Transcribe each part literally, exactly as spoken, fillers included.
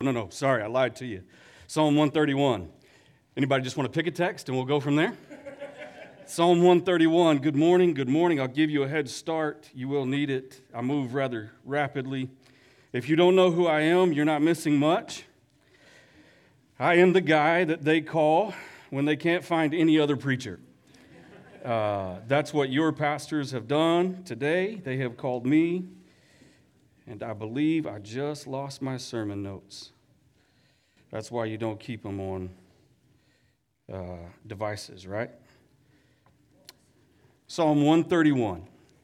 no, no, sorry, I lied to you. Psalm one thirty-one. Anybody just want to pick a text and we'll go from there? Psalm one thirty-one, good morning, good morning. I'll give you a head start. You will need it. I move rather rapidly. If you don't know who I am, you're not missing much. I am the guy that they call when they can't find any other preacher. Uh, that's what your pastors have done today. They have called me, and I believe I just lost my sermon notes. That's why you don't keep them on uh, devices, right? Psalm one thirty-one.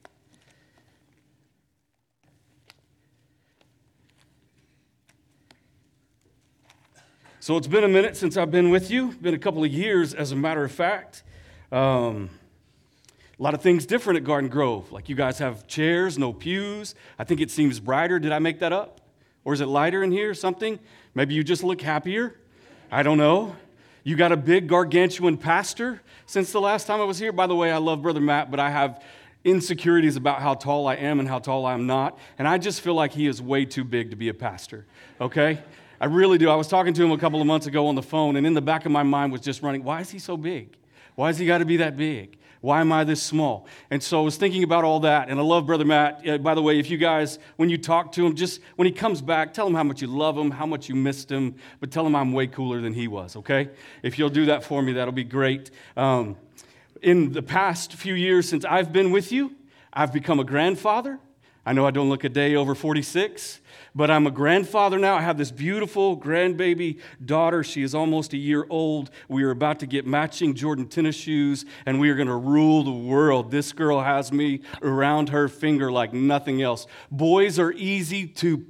So it's been a minute since I've been with you. It's been a couple of years, as a matter of fact. Um, a lot of things different at Garden Grove. Like you guys have chairs, no pews. I think it seems brighter. Did I make that up? Or is it lighter in here or something? Maybe you just look happier. I don't know. You got a big gargantuan pastor since the last time I was here. By the way, I love Brother Matt, but I have insecurities about how tall I am and how tall I am not. And I just feel like he is way too big to be a pastor, okay? I really do. I was talking to him a couple of months ago on the phone, and in the back of my mind was just running, why is he so big? Why has he got to be that big? Why am I this small? And so I was thinking about all that, and I love Brother Matt. Uh, by the way, if you guys, when you talk to him, just when he comes back, tell him how much you love him, how much you missed him, but tell him I'm way cooler than he was, okay? If you'll do that for me, that'll be great. Um, in the past few years since I've been with you, I've become a grandfather. I know I don't look a day over forty-six, but I'm a grandfather now. I have this beautiful grandbaby daughter. She is almost a year old. We are about to get matching Jordan tennis shoes, and we are going to rule the world. This girl has me around her finger like nothing else. Boys are easy to,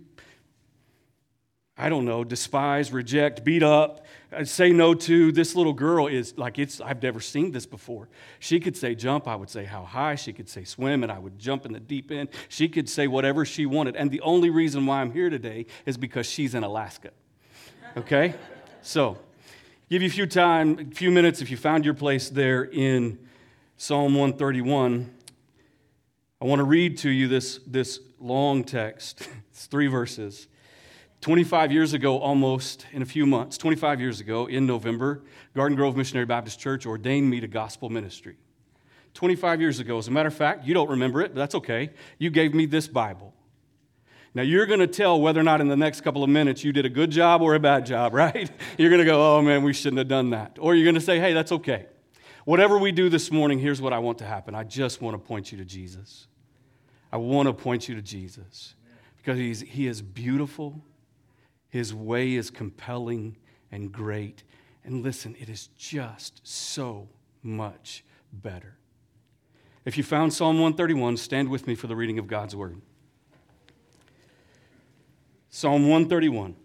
I don't know, despise, reject, beat up, say no to. This little girl is like, it's. I've never seen this before. She could say jump, I would say how high. She could say swim, and I would jump in the deep end. She could say whatever she wanted. And the only reason why I'm here today is because she's in Alaska. Okay? So, give you a few time, a few minutes if you found your place there in Psalm one thirty-one. I want to read to you this, this long text. It's three verses. twenty-five years ago, almost, in a few months, twenty-five years ago, in November, Garden Grove Missionary Baptist Church ordained me to gospel ministry. twenty-five years ago. As a matter of fact, you don't remember it, but that's okay. You gave me this Bible. Now, you're going to tell whether or not in the next couple of minutes you did a good job or a bad job, right? You're going to go, oh, man, we shouldn't have done that. Or you're going to say, hey, that's okay. Whatever we do this morning, here's what I want to happen. I just want to point you to Jesus. I want to point you to Jesus because he's, he is beautiful. His way is compelling and great. And listen, it is just so much better. If you found Psalm one thirty-one, stand with me for the reading of God's word. Psalm one thirty-one.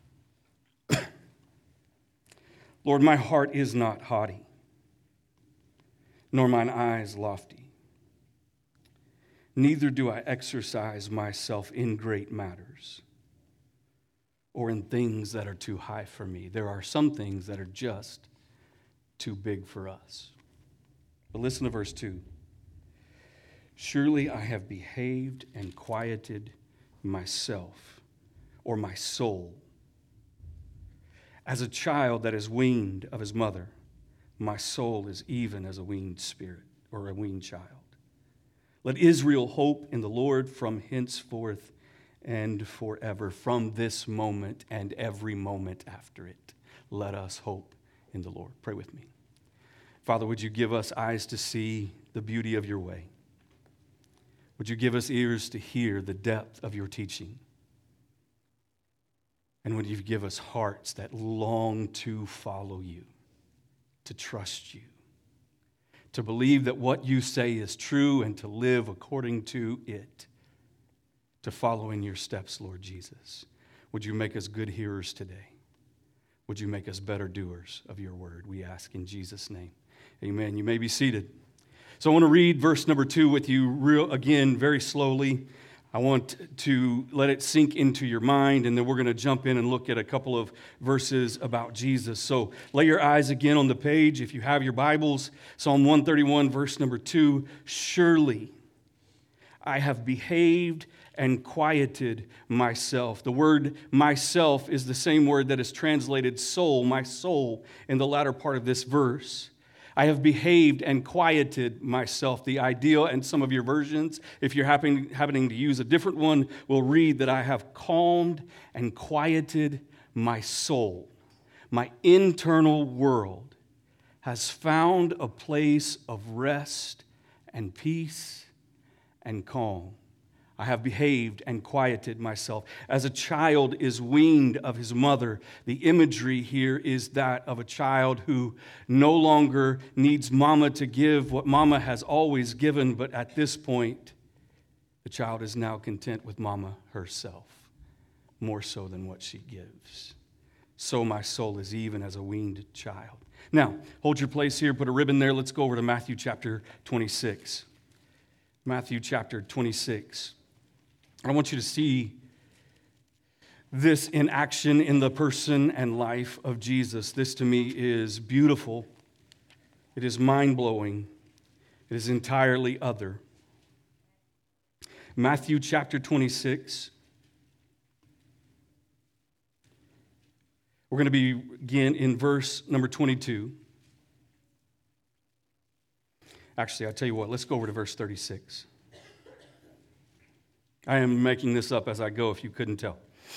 Lord, my heart is not haughty, nor mine eyes lofty. Neither do I exercise myself in great matters, or in things that are too high for me. There are some things that are just too big for us. But listen to verse two. Surely I have behaved and quieted myself, or my soul, as a child that is weaned of his mother. My soul is even as a weaned spirit, or a weaned child. Let Israel hope in the Lord from henceforth and forever. From this moment and every moment after it, let us hope in the Lord. Pray with me. Father, would you give us eyes to see the beauty of your way? Would you give us ears to hear the depth of your teaching? And would you give us hearts that long to follow you, to trust you, to believe that what you say is true and to live according to it, to follow in your steps, Lord Jesus. Would you make us good hearers today? Would you make us better doers of your word? We ask in Jesus' name. Amen. You may be seated. So I want to read verse number two with you real again, very slowly. I want to let it sink into your mind, and then we're going to jump in and look at a couple of verses about Jesus. So lay your eyes again on the page. If you have your Bibles, Psalm one thirty-one, verse number two. Surely I have behaved and quieted myself. The word myself is the same word that is translated soul, my soul, in the latter part of this verse. I have behaved and quieted myself. The ideal, and some of your versions, if you're happening, happening to use a different one, will read that I have calmed and quieted my soul. My internal world has found a place of rest and peace and calm. I have behaved and quieted myself. As a child is weaned of his mother, the imagery here is that of a child who no longer needs mama to give what mama has always given, but at this point, the child is now content with mama herself, more so than what she gives. So my soul is even as a weaned child. Now, hold your place here, put a ribbon there. Let's go over to Matthew chapter twenty-six. Matthew chapter twenty-six. I want you to see this in action in the person and life of Jesus. This to me is beautiful. It is mind-blowing. It is entirely other. Matthew chapter twenty-six. We're going to begin in verse number twenty-two. Actually, I'll tell you what, let's go over to verse thirty-six. I am making this up as I go, if you couldn't tell.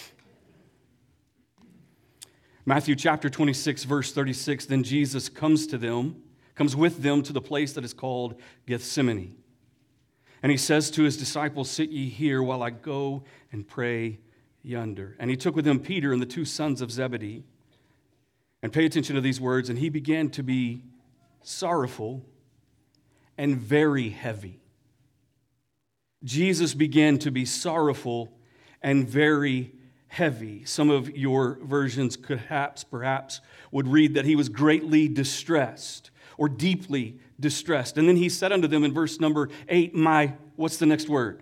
Matthew chapter twenty-six, verse thirty-six, then Jesus comes to them, comes with them to the place that is called Gethsemane. And he says to his disciples, sit ye here while I go and pray yonder. And he took with him Peter and the two sons of Zebedee. And pay attention to these words, and he began to be sorrowful and very heavy. Jesus began to be sorrowful and very heavy. Some of your versions perhaps, perhaps would read that he was greatly distressed or deeply distressed. And then he said unto them in verse number eight, my, what's the next word?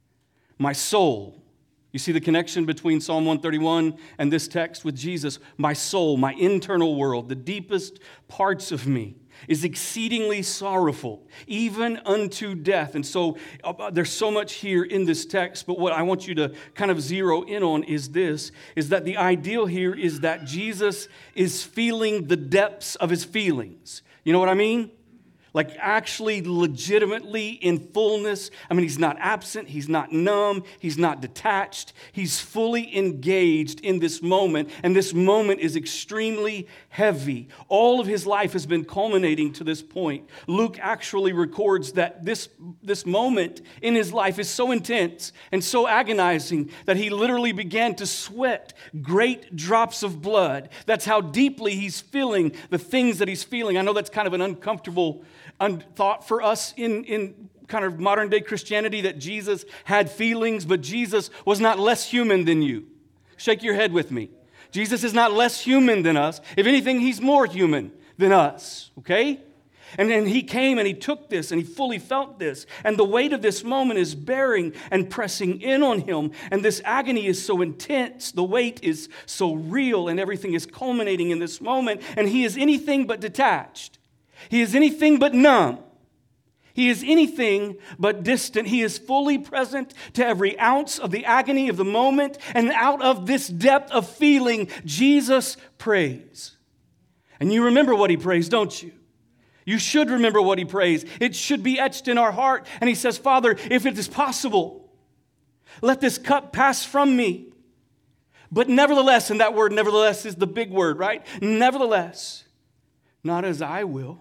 My soul. You see the connection between Psalm one thirty-one and this text with Jesus. My soul, my internal world, the deepest parts of me is exceedingly sorrowful, even unto death. And so uh, there's so much here in this text, but what I want you to kind of zero in on is this, is that the ideal here is that Jesus is feeling the depths of his feelings. You know what I mean? Like actually legitimately in fullness. I mean, he's not absent, he's not numb, he's not detached. He's fully engaged in this moment, and this moment is extremely heavy. All of his life has been culminating to this point. Luke actually records that this, this moment in his life is so intense and so agonizing that he literally began to sweat great drops of blood. That's how deeply he's feeling the things that he's feeling. I know that's kind of an uncomfortable thought for us in, in kind of modern day Christianity, that Jesus had feelings, but Jesus was not less human than you. Shake your head with me. Jesus is not less human than us. If anything, he's more human than us, okay? And then he came and he took this and he fully felt this. And the weight of this moment is bearing and pressing in on him. And this agony is so intense. The weight is so real and everything is culminating in this moment. And he is anything but detached. He is anything but numb. He is anything but distant. He is fully present to every ounce of the agony of the moment. And out of this depth of feeling, Jesus prays. And you remember what he prays, don't you? You should remember what he prays. It should be etched in our heart. And he says, Father, if it is possible, let this cup pass from me. But nevertheless, and that word nevertheless is the big word, right? Nevertheless, not as I will,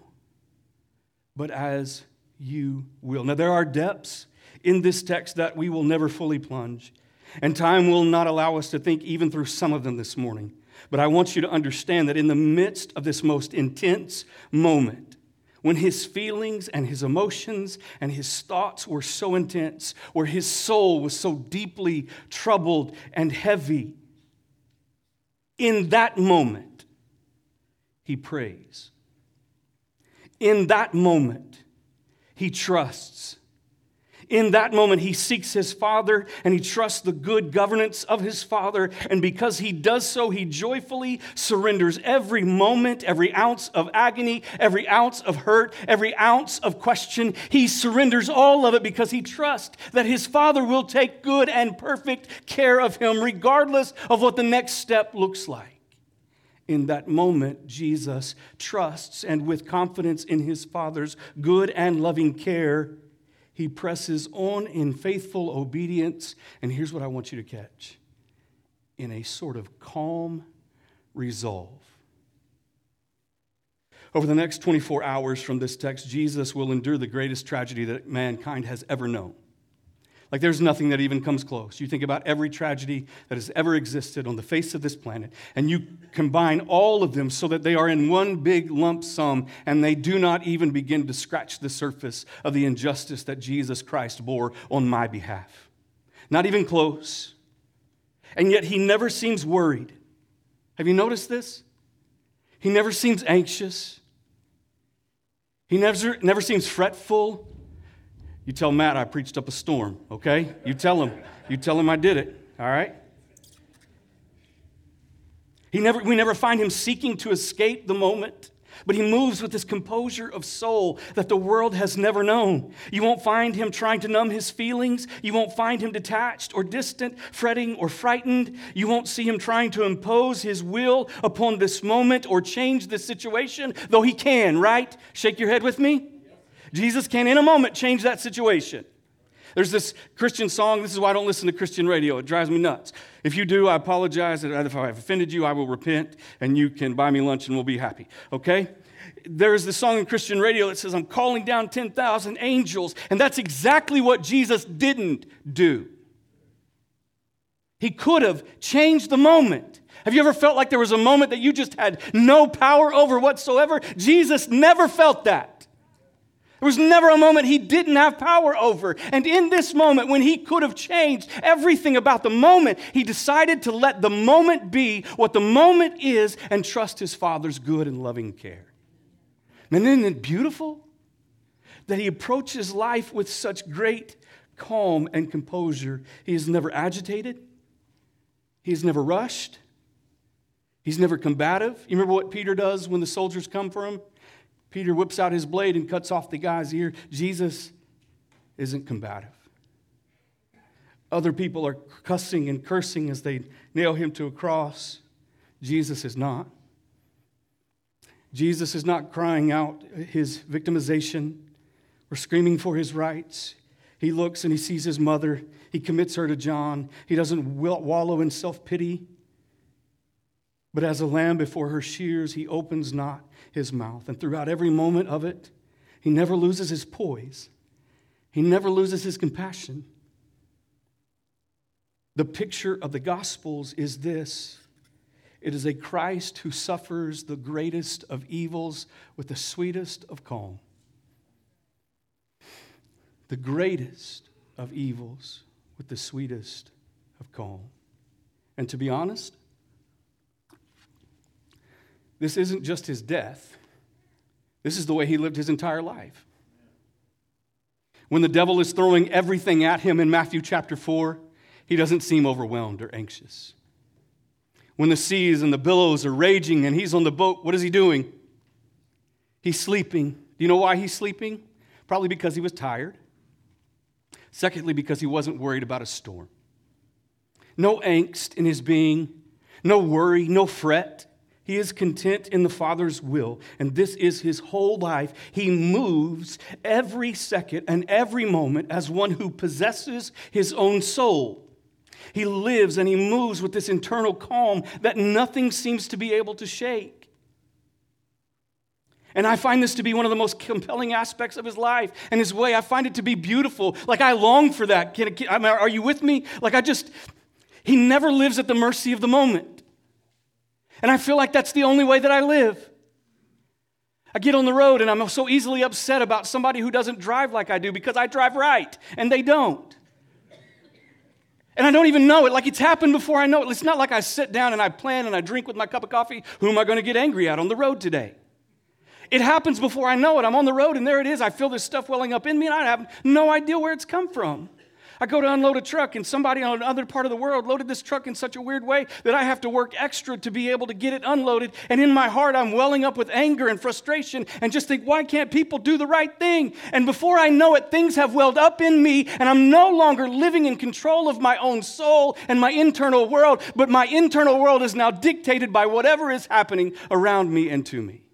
but as you will. Now, there are depths in this text that we will never fully plunge, and time will not allow us to think even through some of them this morning. But I want you to understand that in the midst of this most intense moment, when his feelings and his emotions and his thoughts were so intense, where his soul was so deeply troubled and heavy, in that moment, he prays. In that moment, he trusts. In that moment, he seeks his Father and he trusts the good governance of his Father. And because he does so, he joyfully surrenders every moment, every ounce of agony, every ounce of hurt, every ounce of question. He surrenders all of it because he trusts that his Father will take good and perfect care of him, regardless of what the next step looks like. In that moment, Jesus trusts, and with confidence in his Father's good and loving care, he presses on in faithful obedience, and here's what I want you to catch, in a sort of calm resolve. Over the next twenty-four hours from this text, Jesus will endure the greatest tragedy that mankind has ever known. Like there's nothing that even comes close. You think about every tragedy that has ever existed on the face of this planet, and you combine all of them so that they are in one big lump sum, and they do not even begin to scratch the surface of the injustice that Jesus Christ bore on my behalf. Not even close. And yet he never seems worried. Have you noticed this? He never seems anxious. He never, never seems fretful. You tell Matt I preached up a storm, okay? You tell him. You tell him I did it, all right? He never, we never find him seeking to escape the moment, but he moves with this composure of soul that the world has never known. You won't find him trying to numb his feelings. You won't find him detached or distant, fretting or frightened. You won't see him trying to impose his will upon this moment or change this situation, though he can, right? Shake your head with me. Jesus can, in a moment, change that situation. There's this Christian song. This is why I don't listen to Christian radio. It drives me nuts. If you do, I apologize. If I have offended you, I will repent, and you can buy me lunch, and we'll be happy, okay? There's this song in Christian radio that says, I'm calling down ten thousand angels, and that's exactly what Jesus didn't do. He could have changed the moment. Have you ever felt like there was a moment that you just had no power over whatsoever? Jesus never felt that. There was never a moment he didn't have power over. And in this moment, when he could have changed everything about the moment, he decided to let the moment be what the moment is and trust his Father's good and loving care. And isn't it beautiful that he approaches life with such great calm and composure? He is never agitated. He is never rushed. He's never combative. You remember what Peter does when the soldiers come for him? Peter whips out his blade and cuts off the guy's ear. Jesus isn't combative. Other people are cussing and cursing as they nail him to a cross. Jesus is not. Jesus is not crying out his victimization or screaming for his rights. He looks and he sees his mother. He commits her to John. He doesn't wallow in self-pity. But as a lamb before her shears, he opens not his mouth. And throughout every moment of it, he never loses his poise. He never loses his compassion. The picture of the Gospels is this. It is a Christ who suffers the greatest of evils with the sweetest of calm. The greatest of evils with the sweetest of calm. And to be honest, this isn't just his death. This is the way he lived his entire life. When the devil is throwing everything at him in Matthew chapter four, he doesn't seem overwhelmed or anxious. When the seas and the billows are raging and he's on the boat, what is he doing? He's sleeping. Do you know why he's sleeping? Probably because he was tired. Secondly, because he wasn't worried about a storm. No angst in his being, no worry, no fret. He is content in the Father's will, and this is his whole life. He moves every second and every moment as one who possesses his own soul. He lives and he moves with this internal calm that nothing seems to be able to shake. And I find this to be one of the most compelling aspects of his life and his way. I find it to be beautiful. Like I long for that. Can, can, I mean, are you with me? Like I just, he never lives at the mercy of the moment. And I feel like that's the only way that I live. I get on the road and I'm so easily upset about somebody who doesn't drive like I do because I drive right and they don't. And I don't even know it. Like it's happened before I know it. It's not like I sit down and I plan and I drink with my cup of coffee. Who am I going to get angry at on the road today? It happens before I know it. I'm on the road and there it is. I feel this stuff welling up in me and I have no idea where it's come from. I go to unload a truck and somebody on another part of the world loaded this truck in such a weird way that I have to work extra to be able to get it unloaded. And in my heart, I'm welling up with anger and frustration and just think, why can't people do the right thing? And before I know it, things have welled up in me and I'm no longer living in control of my own soul and my internal world, but my internal world is now dictated by whatever is happening around me and to me.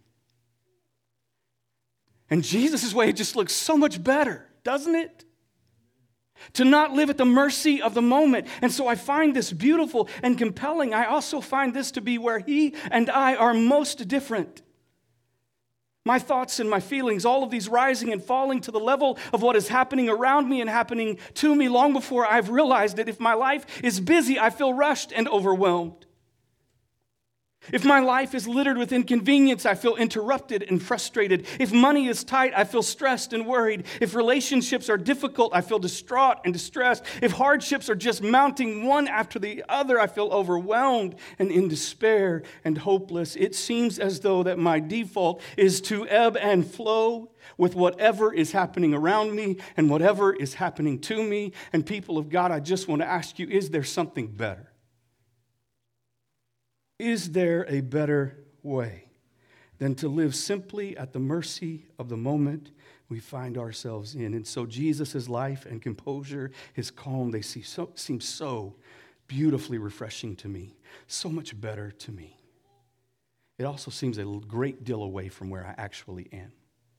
And Jesus' way just looks so much better, doesn't it? To not live at the mercy of the moment. And so I find this beautiful and compelling. I also find this to be where he and I are most different. My thoughts and my feelings, all of these rising and falling to the level of what is happening around me and happening to me long before I've realized that if my life is busy, I feel rushed and overwhelmed. If my life is littered with inconvenience, I feel interrupted and frustrated. If money is tight, I feel stressed and worried. If relationships are difficult, I feel distraught and distressed. If hardships are just mounting one after the other, I feel overwhelmed and in despair and hopeless. It seems as though that my default is to ebb and flow with whatever is happening around me and whatever is happening to me. And people of God, I just want to ask you, is there something better? Is there a better way than to live simply at the mercy of the moment we find ourselves in? And so Jesus' life and composure, his calm, they see so, seem so beautifully refreshing to me, so much better to me. It also seems a great deal away from where I actually am.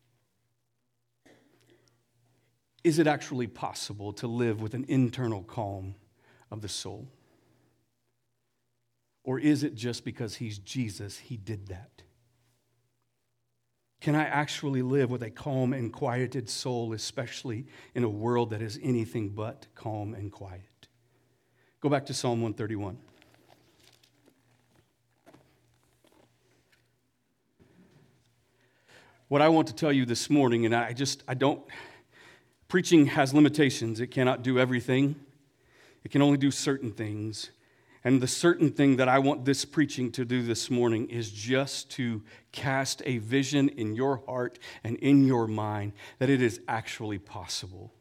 Is it actually possible to live with an internal calm of the soul? Or is it just because he's Jesus, he did that? Can I actually live with a calm and quieted soul, especially in a world that is anything but calm and quiet? Go back to Psalm one thirty-one. What I want to tell you this morning, and I just, I don't, preaching has limitations. It cannot do everything. It can only do certain things. And the certain thing that I want this preaching to do this morning is just to cast a vision in your heart and in your mind that it is actually possible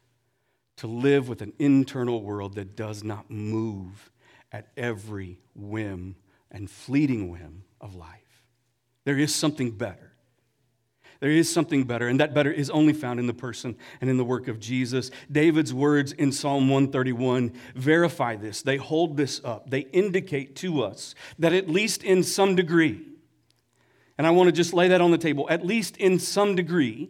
to live with an internal world that does not move at every whim and fleeting whim of life. There is something better. There is something better, and that better is only found in the person and in the work of Jesus. David's words in Psalm one thirty-one verify this. They hold this up. They indicate to us that at least in some degree, and I want to just lay that on the table, at least in some degree,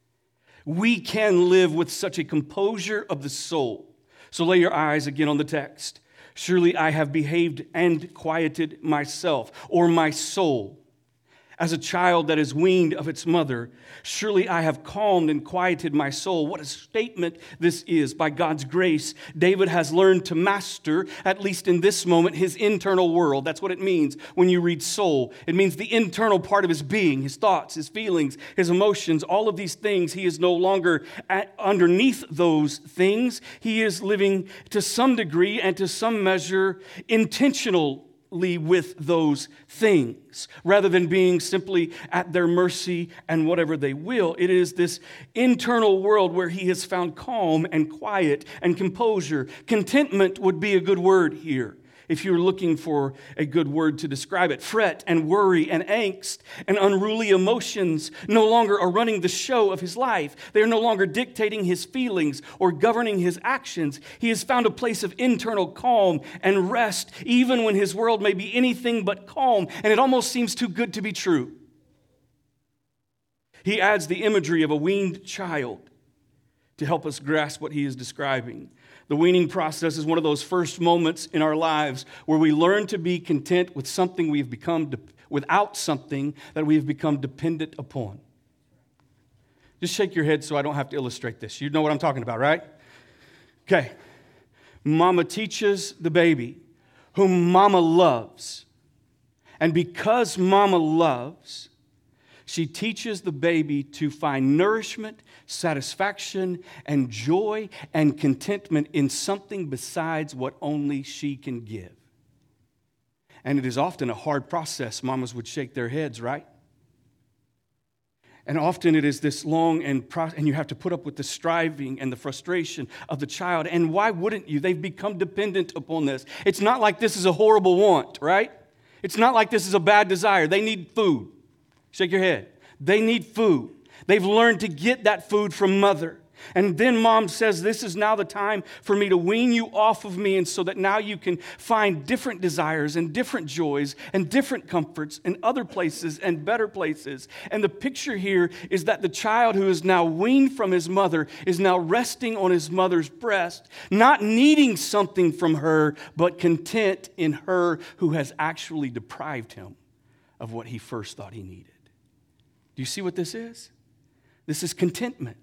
we can live with such a composure of the soul. So lay your eyes again on the text. Surely I have behaved and quieted myself, or my soul, as a child that is weaned of its mother. Surely I have calmed and quieted my soul. What a statement this is. By God's grace, David has learned to master, at least in this moment, his internal world. That's what it means when you read soul. It means the internal part of his being, his thoughts, his feelings, his emotions, all of these things. He is no longer at, underneath those things. He is living to some degree and to some measure intentional with those things, rather than being simply at their mercy and whatever they will. It is this internal world where he has found calm and quiet and composure. Contentment would be a good word here, if you're looking for a good word to describe it. Fret and worry and angst and unruly emotions no longer are running the show of his life. They are no longer dictating his feelings or governing his actions. He has found a place of internal calm and rest, even when his world may be anything but calm, and it almost seems too good to be true. He adds the imagery of a weaned child to help us grasp what he is describing. The weaning process is one of those first moments in our lives where we learn to be content with something we've become, de- without something that we've become dependent upon. Just shake your head so I don't have to illustrate this. You know what I'm talking about, right? Okay. Mama teaches the baby whom mama loves. And because mama loves, she teaches the baby to find nourishment, satisfaction, and joy and contentment in something besides what only she can give. And it is often a hard process. Mamas would shake their heads, right? And often it is this long and pro- and you have to put up with the striving and the frustration of the child. And why wouldn't you? They've become dependent upon this. It's not like this is a horrible want, right? It's not like this is a bad desire. They need food. Shake your head. They need food. They've learned to get that food from mother. And then mom says, this is now the time for me to wean you off of me, and so that now you can find different desires and different joys and different comforts in other places and better places. And the picture here is that the child who is now weaned from his mother is now resting on his mother's breast, not needing something from her, but content in her who has actually deprived him of what he first thought he needed. Do you see what this is? This is contentment.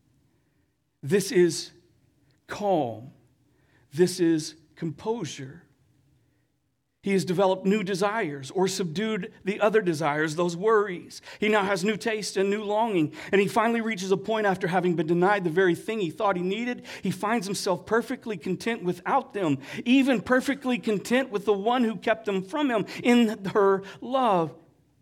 This is calm. This is composure. He has developed new desires or subdued the other desires, those worries. He now has new taste and new longing. And he finally reaches a point after having been denied the very thing he thought he needed. He finds himself perfectly content without them, even perfectly content with the one who kept them from him in her love.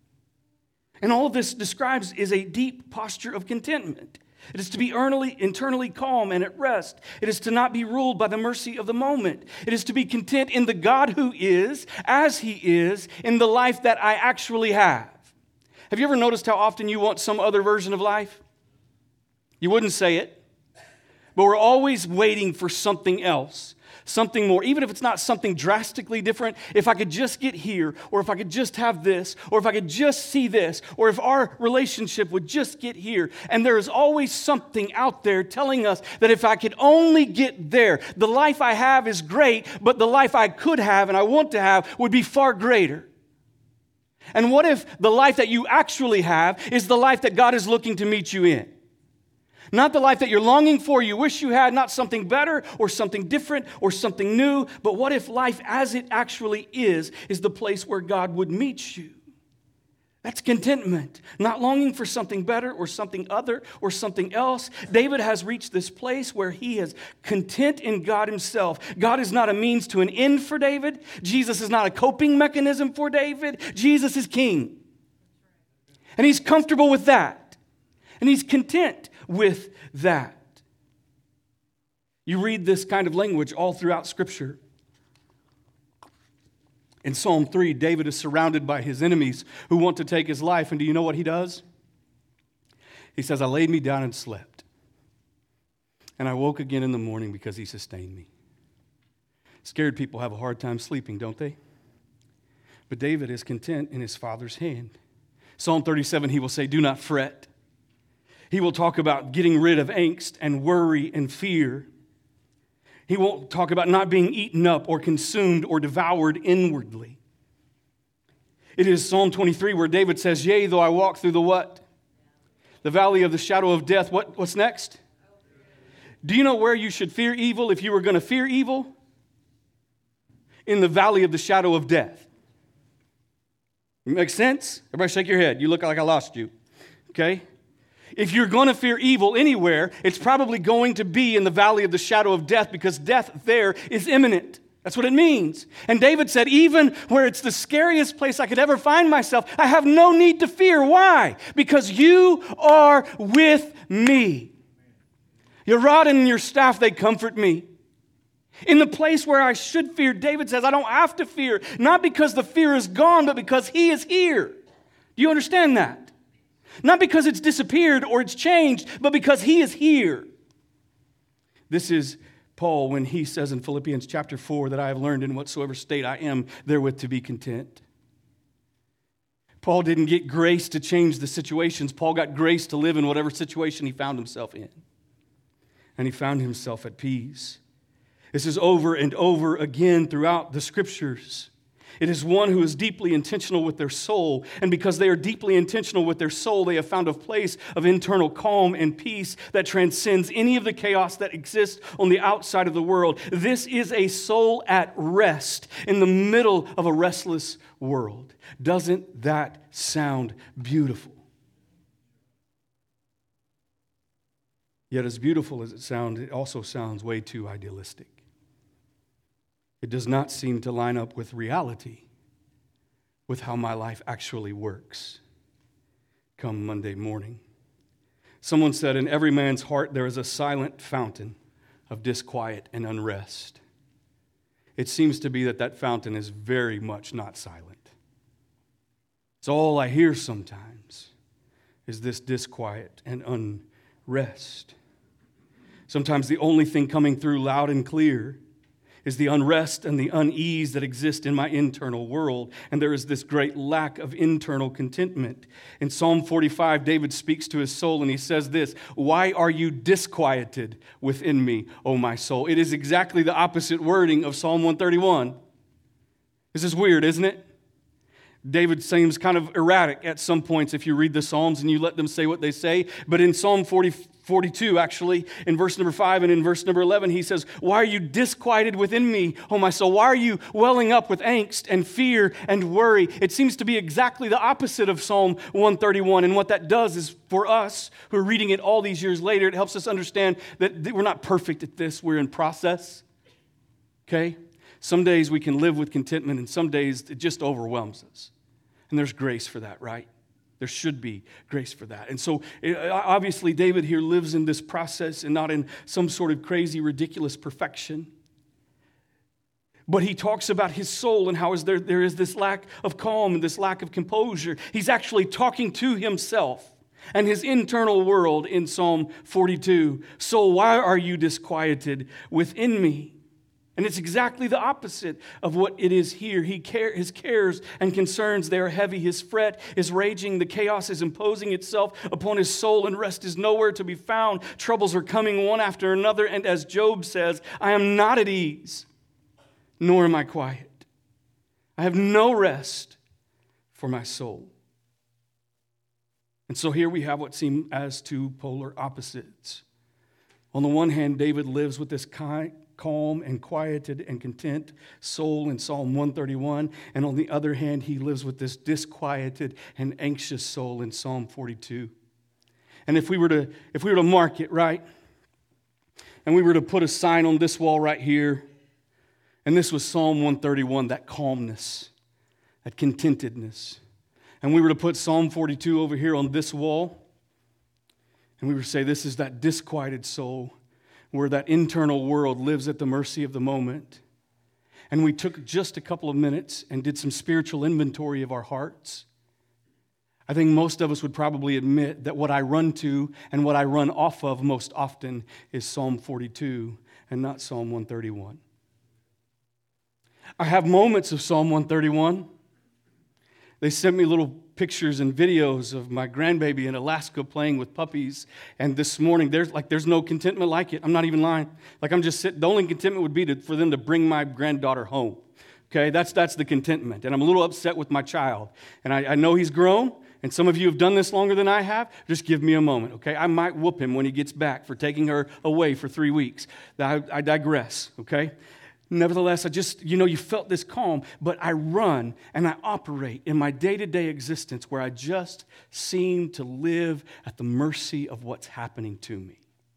And all of this describes is a deep posture of contentment. It is to be internally, internally calm and at rest. It is to not be ruled by the mercy of the moment. It is to be content in the God who is, as he is, in the life that I actually have. Have you ever noticed how often you want some other version of life? You wouldn't say it, but we're always waiting for something else. Something more, even if it's not something drastically different. If I could just get here, or if I could just have this, or if I could just see this, or if our relationship would just get here. And there is always something out there telling us that if I could only get there, the life I have is great, but the life I could have and I want to have would be far greater. And what if the life that you actually have is the life that God is looking to meet you in? Not the life that you're longing for, you wish you had, not something better or something different or something new, but what if life as it actually is, is the place where God would meet you? That's contentment, not longing for something better or something other or something else. David has reached this place where he is content in God himself. God is not a means to an end for David. Jesus is not a coping mechanism for David. Jesus is king. And he's comfortable with that. And he's content with that. You read this kind of language all throughout Scripture. In Psalm three, David is surrounded by his enemies who want to take his life. And do you know what he does? He says, I laid me down and slept. And I woke again in the morning because he sustained me. Scared people have a hard time sleeping, don't they? But David is content in his Father's hand. Psalm thirty-seven, he will say, do not fret. He will talk about getting rid of angst and worry and fear. He won't talk about not being eaten up or consumed or devoured inwardly. It is Psalm twenty-three where David says, yea, though I walk through the what? The valley of the shadow of death. What, what's next? Do you know where you should fear evil if you were going to fear evil? In the valley of the shadow of death. Makes sense? Everybody shake your head. You look like I lost you. Okay? If you're going to fear evil anywhere, it's probably going to be in the valley of the shadow of death, because death there is imminent. That's what it means. And David said, even where it's the scariest place I could ever find myself, I have no need to fear. Why? Because you are with me. Your rod and your staff, they comfort me. In the place where I should fear, David says, I don't have to fear, not because the fear is gone, but because he is here. Do you understand that? Not because it's disappeared or it's changed, but because he is here. This is Paul when he says in Philippians chapter four that I have learned in whatsoever state I am therewith to be content. Paul didn't get grace to change the situations. Paul got grace to live in whatever situation he found himself in. And he found himself at peace. This is over and over again throughout the Scriptures. It is one who is deeply intentional with their soul. And because they are deeply intentional with their soul, they have found a place of internal calm and peace that transcends any of the chaos that exists on the outside of the world. This is a soul at rest in the middle of a restless world. Doesn't that sound beautiful? Yet as beautiful as it sounds, it also sounds way too idealistic. It does not seem to line up with reality, with how my life actually works come Monday morning. Someone said, in every man's heart there is a silent fountain of disquiet and unrest. It seems to be that that fountain is very much not silent. It's all I hear sometimes is this disquiet and unrest. Sometimes the only thing coming through loud and clear is the unrest and the unease that exist in my internal world. And there is this great lack of internal contentment. In Psalm forty-five, David speaks to his soul and he says this, "Why are you disquieted within me, O my soul?" It is exactly the opposite wording of Psalm one thirty-one. This is weird, isn't it? David seems kind of erratic at some points if you read the Psalms and you let them say what they say. But in Psalm forty, forty-two, actually, in verse number five and in verse number eleven, he says, "Why are you disquieted within me, O my soul? Why are you welling up with angst and fear and worry?" It seems to be exactly the opposite of Psalm one thirty-one. And what that does is for us who are reading it all these years later, it helps us understand that we're not perfect at this. We're in process. Okay? Some days we can live with contentment, and some days it just overwhelms us. And there's grace for that, right? There should be grace for that. And so obviously David here lives in this process and not in some sort of crazy, ridiculous perfection. But he talks about his soul and how is there, there is this lack of calm and this lack of composure. He's actually talking to himself and his internal world in Psalm forty-two. "Soul, why are you disquieted within me?" And it's exactly the opposite of what it is here. He care, his cares and concerns, they are heavy. His fret is raging. The chaos is imposing itself upon his soul, and rest is nowhere to be found. Troubles are coming one after another. And as Job says, "I am not at ease, nor am I quiet. I have no rest for my soul." And so here we have what seem as two polar opposites. On the one hand, David lives with this kind calm and quieted and content soul in Psalm one thirty-one. And on the other hand, he lives with this disquieted and anxious soul in Psalm forty-two. And if we were to, if we were to mark it, right, and we were to put a sign on this wall right here, and this was Psalm one thirty-one, that calmness, that contentedness. And we were to put Psalm forty-two over here on this wall, and we were to say this is that disquieted soul, where that internal world lives at the mercy of the moment. And we took just a couple of minutes and did some spiritual inventory of our hearts. I think most of us would probably admit that what I run to and what I run off of most often is Psalm forty-two and not Psalm one thirty-one. I have moments of Psalm one thirty-one. They sent me little pictures and videos of my grandbaby in Alaska playing with puppies. And this morning, there's like there's no contentment like it. I'm not even lying. Like I'm just sitting. The only contentment would be to, for them to bring my granddaughter home. Okay, that's that's the contentment. And I'm a little upset with my child. And I, I know he's grown. And some of you have done this longer than I have. Just give me a moment, okay? I might whoop him when he gets back for taking her away for three weeks. I, I digress, okay? Nevertheless, I just, you know, you felt this calm, but I run and I operate in my day-to-day existence where I just seem to live at the mercy of what's happening to me.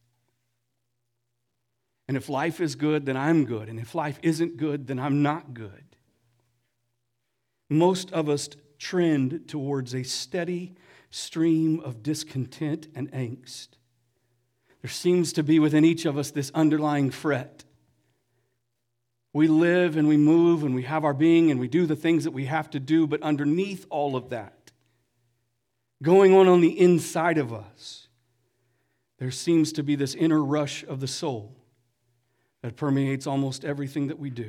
And if life is good, then I'm good. And if life isn't good, then I'm not good. Most of us trend towards a steady stream of discontent and angst. There seems to be within each of us this underlying fret. We live and we move and we have our being and we do the things that we have to do, but underneath all of that, going on on the inside of us, there seems to be this inner rush of the soul that permeates almost everything that we do.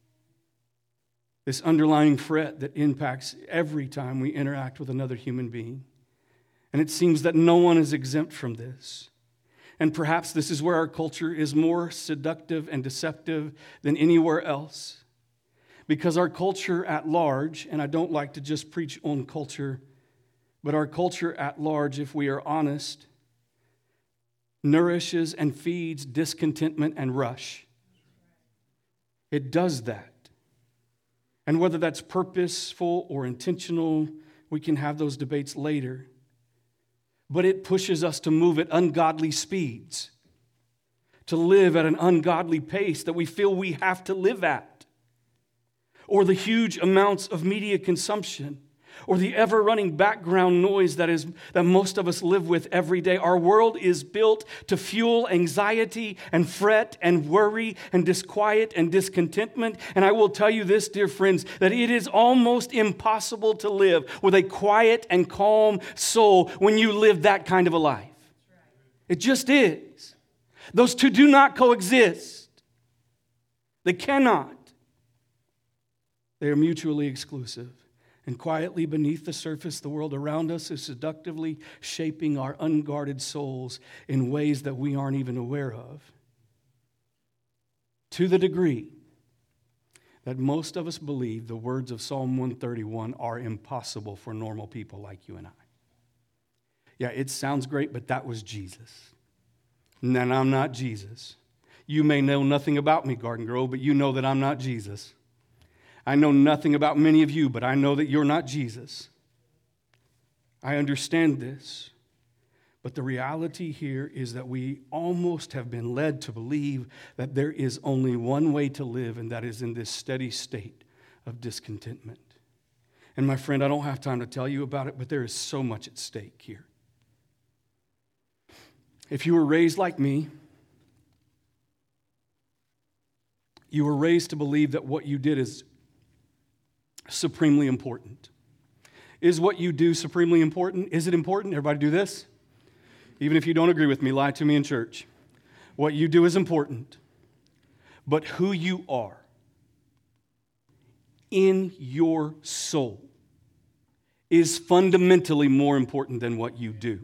This underlying fret that impacts every time we interact with another human being. And it seems that no one is exempt from this. And perhaps this is where our culture is more seductive and deceptive than anywhere else. Because our culture at large, and I don't like to just preach on culture, but our culture at large, if we are honest, nourishes and feeds discontentment and rush. It does that. And whether that's purposeful or intentional, we can have those debates later. But it pushes us to move at ungodly speeds, to live at an ungodly pace that we feel we have to live at, or the huge amounts of media consumption, or the ever-running background noise that is that most of us live with every day. Our world is built to fuel anxiety and fret and worry and disquiet and discontentment. And I will tell you this, dear friends, that it is almost impossible to live with a quiet and calm soul when you live that kind of a life. It just is. Those two do not coexist. They cannot. They are mutually exclusive. And quietly beneath the surface, the world around us is seductively shaping our unguarded souls in ways that we aren't even aware of. To the degree that most of us believe the words of Psalm one thirty-one are impossible for normal people like you and I. Yeah, it sounds great, but that was Jesus. And then I'm not Jesus. You may know nothing about me, Garden Grove, but you know that I'm not Jesus. I know nothing about many of you, but I know that you're not Jesus. I understand this. But the reality here is that we almost have been led to believe that there is only one way to live, and that is in this steady state of discontentment. And my friend, I don't have time to tell you about it, but there is so much at stake here. If you were raised like me, you were raised to believe that what you did is supremely important. Is what you do supremely important? Is it important? Everybody do this? Even if you don't agree with me, lie to me in church. What you do is important. But who you are in your soul is fundamentally more important than what you do.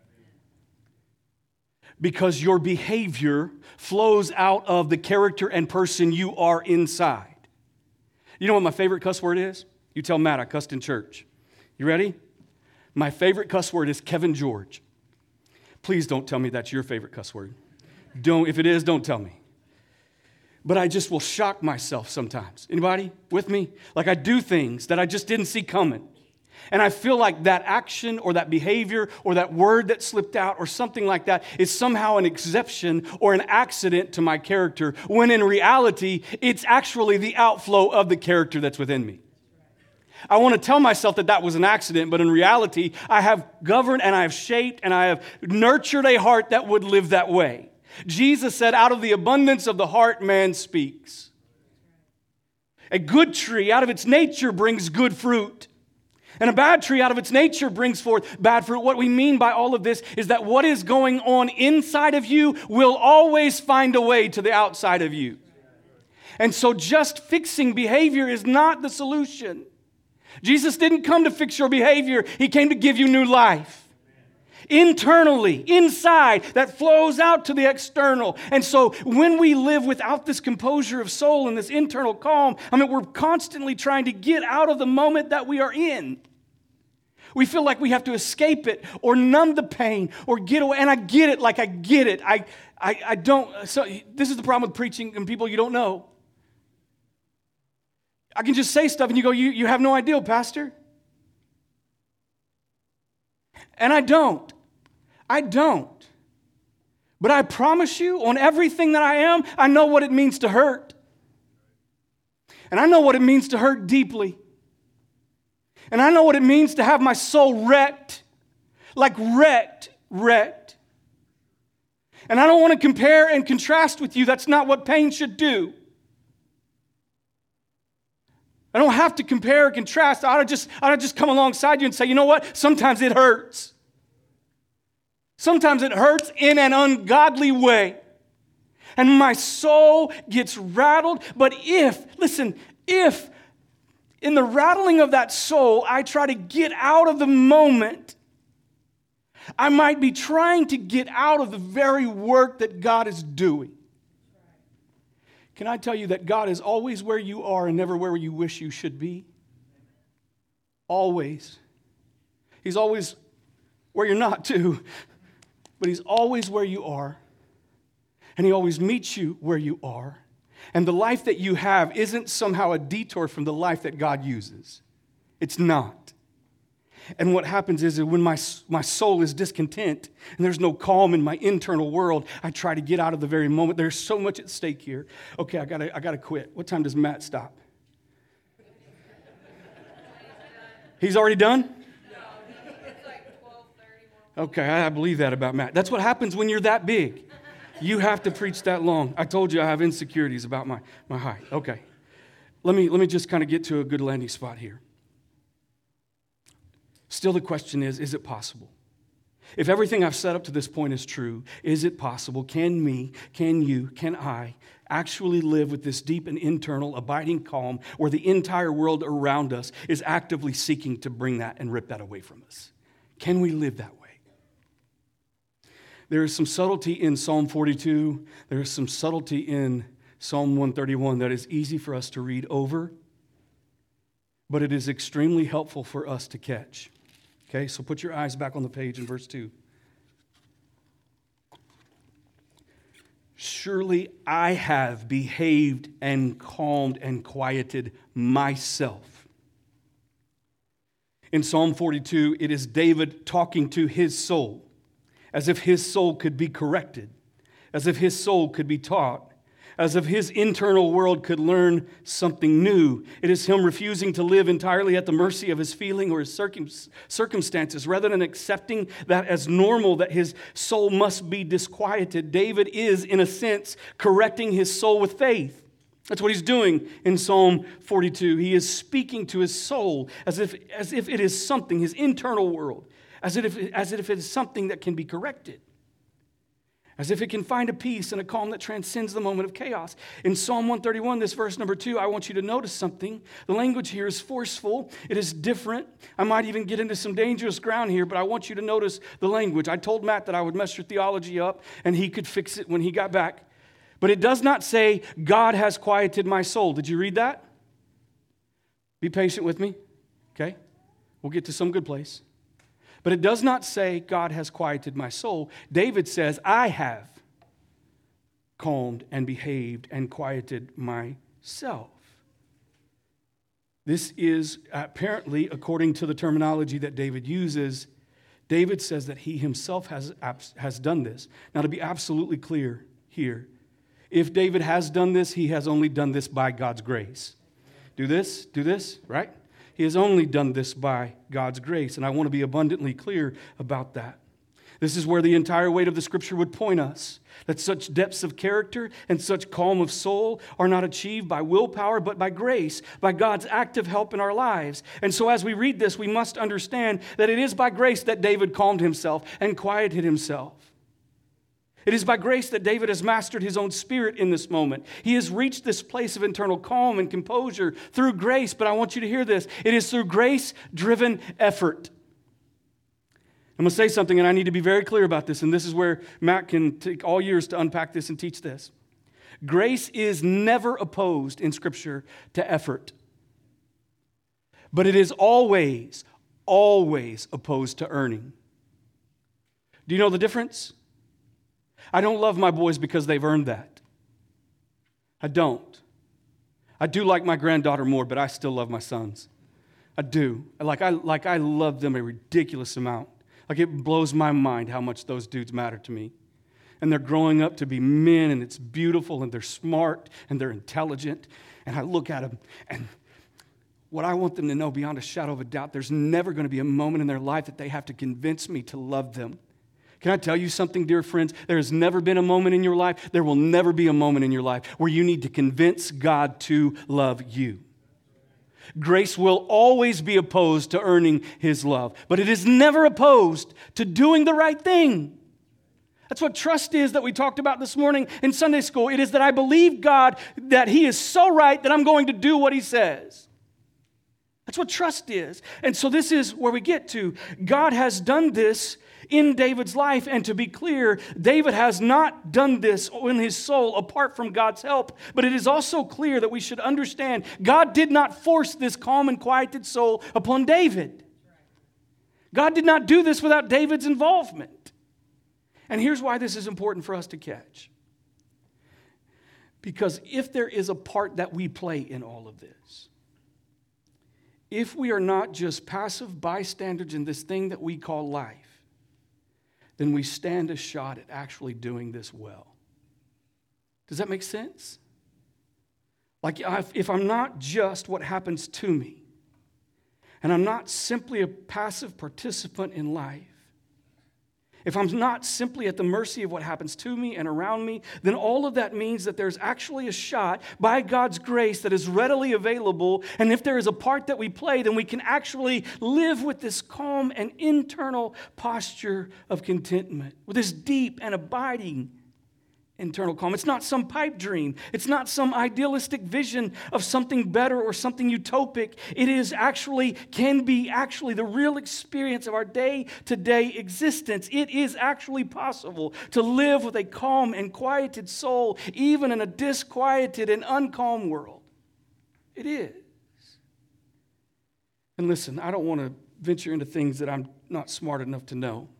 Because your behavior flows out of the character and person you are inside. You know what my favorite cuss word is? You tell Matt I cussed in church. You ready? My favorite cuss word is Kevin George. Please don't tell me that's your favorite cuss word. Don't, if it is, don't tell me. But I just will shock myself sometimes. Anybody with me? Like I do things that I just didn't see coming. And I feel like that action or that behavior or that word that slipped out or something like that is somehow an exception or an accident to my character, when in reality, it's actually the outflow of the character that's within me. I want to tell myself that that was an accident, but in reality, I have governed and I have shaped and I have nurtured a heart that would live that way. Jesus said, out of the abundance of the heart, man speaks. A good tree out of its nature brings good fruit. And a bad tree out of its nature brings forth bad fruit. What we mean by all of this is that what is going on inside of you will always find a way to the outside of you. And so just fixing behavior is not the solution. Jesus didn't come to fix your behavior. He came to give you new life. Internally, inside, that flows out to the external. And so when we live without this composure of soul and this internal calm, I mean, we're constantly trying to get out of the moment that we are in. We feel like we have to escape it or numb the pain or get away. And I get it, like I get it. I, I, I don't. So this is the problem with preaching and people you don't know. I can just say stuff and you go, you, you have no idea, Pastor. And I don't. I don't. But I promise you, on everything that I am, I know what it means to hurt. And I know what it means to hurt deeply. And I know what it means to have my soul wrecked. Like wrecked, wrecked. And I don't want to compare and contrast with you. That's not what pain should do. I don't have to compare or contrast. I ought to just, I ought to just come alongside you and say, you know what? Sometimes it hurts. Sometimes it hurts in an ungodly way. And my soul gets rattled. But if, listen, if in the rattling of that soul, I try to get out of the moment, I might be trying to get out of the very work that God is doing. Can I tell you that God is always where you are and never where you wish you should be? Always. He's always where you're not too, but He's always where you are. And He always meets you where you are. And the life that you have isn't somehow a detour from the life that God uses. It's not. And what happens is that when my, my soul is discontent and there's no calm in my internal world, I try to get out of the very moment. There's so much at stake here. Okay, I gotta, I gotta quit. What time does Matt stop? He's already done? Okay, I believe that about Matt. That's what happens when you're that big. You have to preach that long. I told you I have insecurities about my, my height. Okay. Let me, let me just kind of get to a good landing spot here. Still the question is, is it possible? If everything I've set up to this point is true, is it possible? Can me, can you, can I actually live with this deep and internal abiding calm where the entire world around us is actively seeking to bring that and rip that away from us? Can we live that way? There is some subtlety in Psalm forty-two. There is some subtlety in Psalm one thirty-one that is easy for us to read over, but it is extremely helpful for us to catch. Okay, so put your eyes back on the page in verse two. Surely I have behaved and calmed and quieted myself. In Psalm forty-two, it is David talking to his soul, as if his soul could be corrected, as if his soul could be taught, as if his internal world could learn something new. It is him refusing to live entirely at the mercy of his feeling or his circum- circumstances. Rather than accepting that as normal, that his soul must be disquieted, David is, in a sense, correcting his soul with faith. That's what he's doing in Psalm forty-two. He is speaking to his soul as if, as if it is something, his internal world, as if, as if it is something that can be corrected, as if it can find a peace and a calm that transcends the moment of chaos. In Psalm one thirty-one, this verse number two, I want you to notice something. The language here is forceful. It is different. I might even get into some dangerous ground here, but I want you to notice the language. I told Matt that I would mess your theology up, and he could fix it when he got back. But it does not say, God has quieted my soul. Did you read that? Be patient with me, okay? We'll get to some good place. But it does not say, God has quieted my soul. David says, I have calmed and behaved and quieted myself. This is apparently, according to the terminology that David uses, David says that he himself has, has done this. Now, to be absolutely clear here, if David has done this, he has only done this by God's grace. Do this, do this, right? He has only done this by God's grace, and I want to be abundantly clear about that. This is where the entire weight of the Scripture would point us, that such depths of character and such calm of soul are not achieved by willpower, but by grace, by God's active help in our lives. And so as we read this, we must understand that it is by grace that David calmed himself and quieted himself. It is by grace that David has mastered his own spirit in this moment. He has reached this place of internal calm and composure through grace, but I want you to hear this. It is through grace-driven effort. I'm going to say something, and I need to be very clear about this, and this is where Matt can take all years to unpack this and teach this. Grace is never opposed in Scripture to effort, but it is always, always opposed to earning. Do you know the difference? I don't love my boys because they've earned that. I don't. I do like my granddaughter more, but I still love my sons. I do. Like I, like I love them a ridiculous amount. Like it blows my mind how much those dudes matter to me. And they're growing up to be men, and it's beautiful, and they're smart, and they're intelligent. And I look at them, and what I want them to know beyond a shadow of a doubt, there's never going to be a moment in their life that they have to convince me to love them. Can I tell you something, dear friends? There has never been a moment in your life, there will never be a moment in your life where you need to convince God to love you. Grace will always be opposed to earning His love, but it is never opposed to doing the right thing. That's what trust is that we talked about this morning in Sunday school. It is that I believe God, that He is so right that I'm going to do what He says. That's what trust is. And so this is where we get to. God has done this in David's life, and to be clear, David has not done this in his soul apart from God's help, but it is also clear that we should understand God did not force this calm and quieted soul upon David. God did not do this without David's involvement. And here's why this is important for us to catch. Because if there is a part that we play in all of this, if we are not just passive bystanders in this thing that we call life, then we stand a shot at actually doing this well. Does that make sense? Like if I'm not just what happens to me, and I'm not simply a passive participant in life, if I'm not simply at the mercy of what happens to me and around me, then all of that means that there's actually a shot by God's grace that is readily available. And if there is a part that we play, then we can actually live with this calm and internal posture of contentment, with this deep and abiding internal calm. It's not some pipe dream. It's not some idealistic vision of something better or something utopic. It is actually, can be actually the real experience of our day-to-day existence. It is actually possible to live with a calm and quieted soul, even in a disquieted and uncalm world. It is. And listen, I don't want to venture into things that I'm not smart enough to know.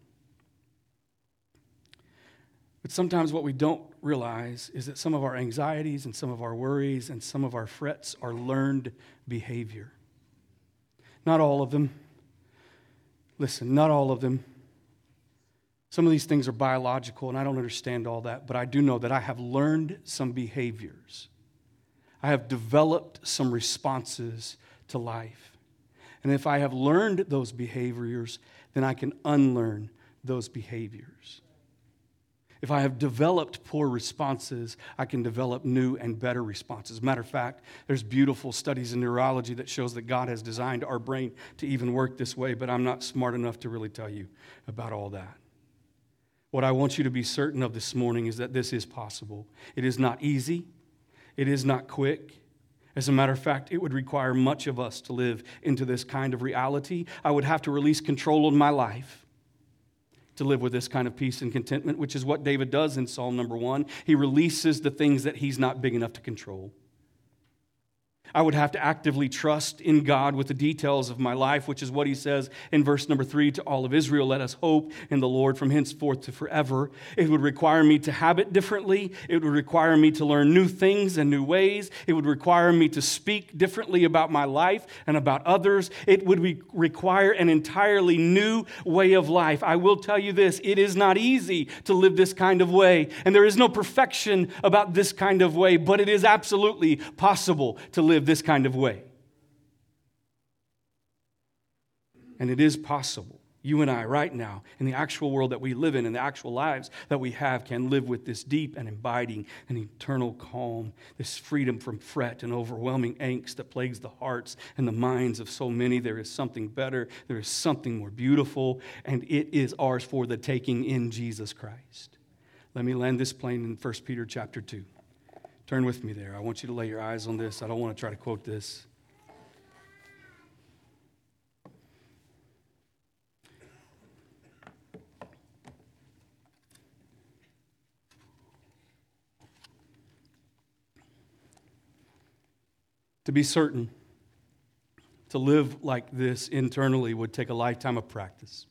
But sometimes what we don't realize is that some of our anxieties and some of our worries and some of our frets are learned behavior. Not all of them. Listen, not all of them. Some of these things are biological, and I don't understand all that, but I do know that I have learned some behaviors. I have developed some responses to life. And if I have learned those behaviors, then I can unlearn those behaviors. If I have developed poor responses, I can develop new and better responses. As a matter of fact, there's beautiful studies in neurology that shows that God has designed our brain to even work this way, but I'm not smart enough to really tell you about all that. What I want you to be certain of this morning is that this is possible. It is not easy. It is not quick. As a matter of fact, it would require much of us to live into this kind of reality. I would have to release control of my life to live with this kind of peace and contentment, which is what David does in Psalm number one. He releases the things that he's not big enough to control. I would have to actively trust in God with the details of my life, which is what he says in verse number three to all of Israel, let us hope in the Lord from henceforth to forever. It would require me to habit differently. It would require me to learn new things and new ways. It would require me to speak differently about my life and about others. It would re- require an entirely new way of life. I will tell you this, it is not easy to live this kind of way, and there is no perfection about this kind of way, but it is absolutely possible to live this kind of way. And it is possible. You and I right now, in the actual world that we live in, in the actual lives that we have, can live with this deep and abiding and eternal calm, this freedom from fret and overwhelming angst that plagues the hearts and the minds of so many. There is something better. There is something more beautiful, and it is ours for the taking in Jesus Christ. Let me land this plane in First Peter chapter two. Turn with me there. I want you to lay your eyes on this. I don't want to try to quote this. To be certain, to live like this internally would take a lifetime of practice.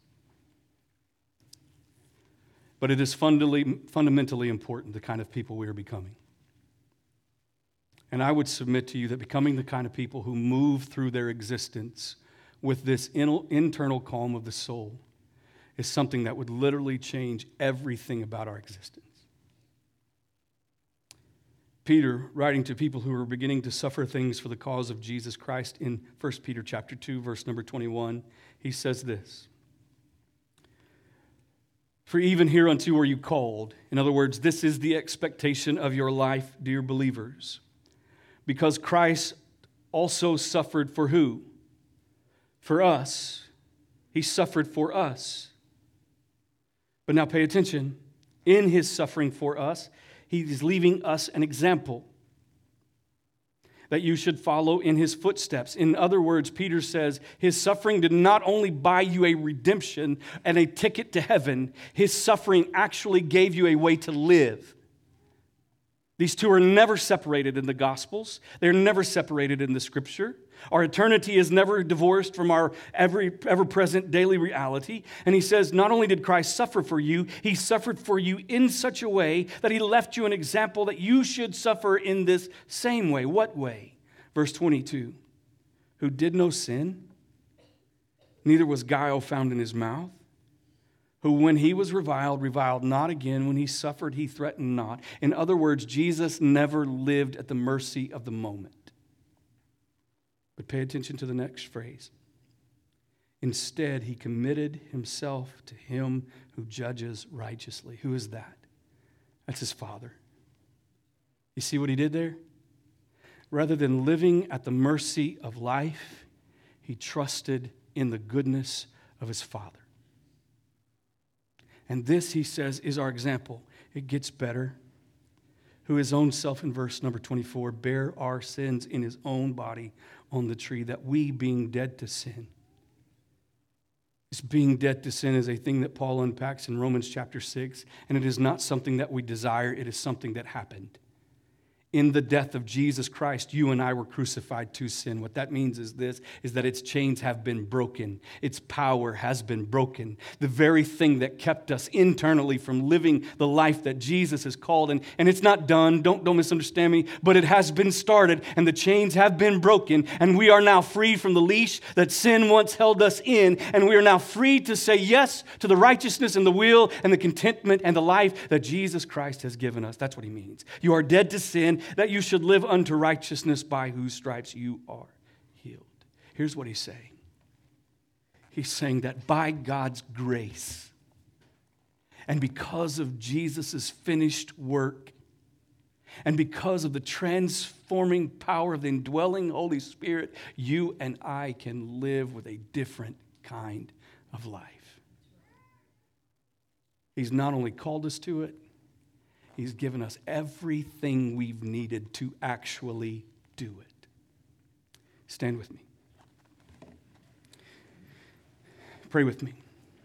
But it is fundamentally, fundamentally important, the kind of people we are becoming. And I would submit to you that becoming the kind of people who move through their existence with this in, internal calm of the soul is something that would literally change everything about our existence. Peter, writing to people who were beginning to suffer things for the cause of Jesus Christ in First Peter chapter two, verse number twenty-one, he says this. For even hereunto are you called. In other words, this is the expectation of your life, dear believers. Because Christ also suffered for who? For us. He suffered for us. But now pay attention. In his suffering for us, he is leaving us an example that you should follow in his footsteps. In other words, Peter says, his suffering did not only buy you a redemption and a ticket to heaven, his suffering actually gave you a way to live. These two are never separated in the Gospels. They're never separated in the Scripture. Our eternity is never divorced from our every, ever-present daily reality. And he says, not only did Christ suffer for you, he suffered for you in such a way that he left you an example that you should suffer in this same way. What way? Verse twenty-two, who did no sin, neither was guile found in his mouth, who when he was reviled, reviled not again. When he suffered, he threatened not. In other words, Jesus never lived at the mercy of the moment. But pay attention to the next phrase. Instead, he committed himself to him who judges righteously. Who is that? That's his Father. You see what he did there? Rather than living at the mercy of life, he trusted in the goodness of his Father. And this, he says, is our example. It gets better. Who his own self, in verse number twenty-four, bare our sins in his own body on the tree, that we, being dead to sin. This being dead to sin is a thing that Paul unpacks in Romans chapter six, and it is not something that we desire, it is something that happened. In the death of Jesus Christ, you and I were crucified to sin. What that means is this, is that its chains have been broken. Its power has been broken. The very thing that kept us internally from living the life that Jesus has called. And, and it's not done, don't, don't misunderstand me, but it has been started and the chains have been broken. And we are now free from the leash that sin once held us in. And we are now free to say yes to the righteousness and the will and the contentment and the life that Jesus Christ has given us. That's what he means. You are dead to sin, that you should live unto righteousness, by whose stripes you are healed. Here's what he's saying. He's saying that by God's grace and because of Jesus' finished work and because of the transforming power of the indwelling Holy Spirit, you and I can live with a different kind of life. He's not only called us to it, he's given us everything we've needed to actually do it. Stand with me. Pray with me.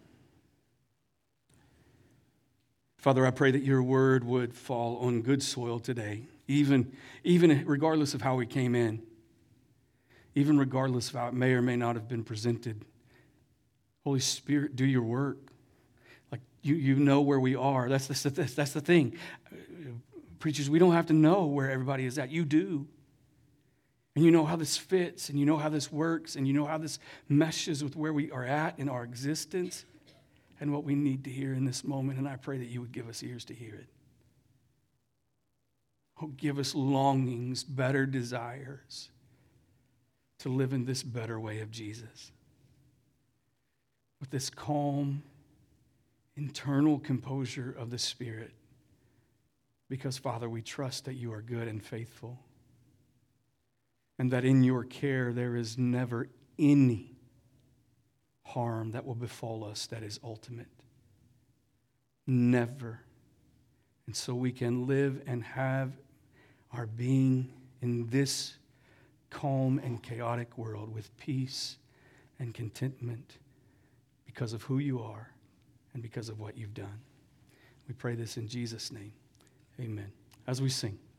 Father, I pray that your word would fall on good soil today, even, even regardless of how we came in, even regardless of how it may or may not have been presented. Holy Spirit, do your work. You, you know where we are. That's the, that's the thing. Preachers, we don't have to know where everybody is at. You do. And you know how this fits, and you know how this works, and you know how this meshes with where we are at in our existence and what we need to hear in this moment. And I pray that you would give us ears to hear it. Oh, give us longings, better desires to live in this better way of Jesus. With this calm, internal composure of the Spirit. Because, Father, we trust that you are good and faithful. And that in your care there is never any harm that will befall us that is ultimate. Never. And so we can live and have our being in this calm and chaotic world with peace and contentment because of who you are and because of what you've done. We pray this in Jesus' name. Amen. As we sing.